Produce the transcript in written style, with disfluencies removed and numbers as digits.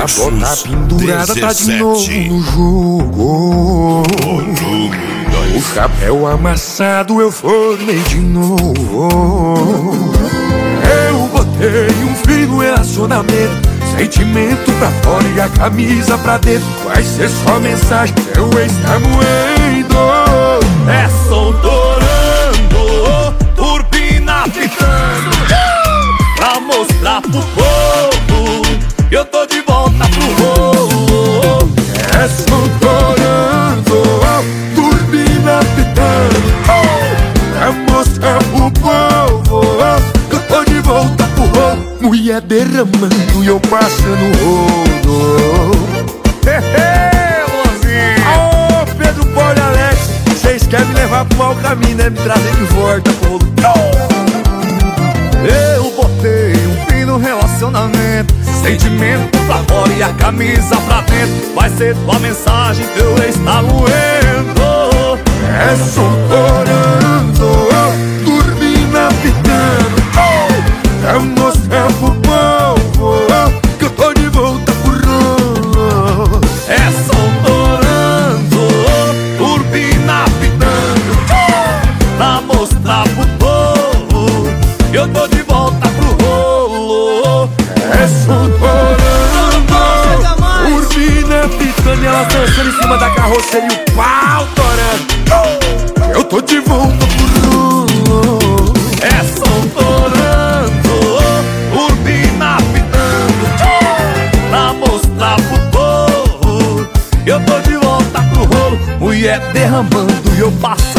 bota pendurada tá de novo no jogo. O chapéu amassado eu formei de novo. Eu botei um fim no relacionamento, sentimento pra fora e a camisa pra dentro. Vai ser só mensagem, teu ex tá moendo. É som torando, turbina pitando, pra mostrar pro povo que eu tô de volta pro rolo. É som torando, turbina pitando, pra mostrar pro povo que eu tô de volta pro rolo. Mulher derramando e eu passando rodo. Aô, Pedro, Paulo e Alex, vocês querem me levar pro mau caminho, né? Me trazer de volta pro rolo. Eu botei um fim no relacionamento, sentimento pra fora e a camisa pra dentro. Vai ser tua mensagem, teu ex tá moendo. É som torando, turbina pitando, pra mostrar pro povo que eu tô de volta pro rolo. É som torando, turbina pitando, pra mostrar pro povo que eu tô de volta pro rolo. É som torando, turbina pitando e elas dançando em cima da carroceria e o pau torando. Eu tô de volta pro rolo. É som torando, turbina pitando, pra mostrar pro povo que eu tô de volta pro rolo. Mulher derramando e eu passo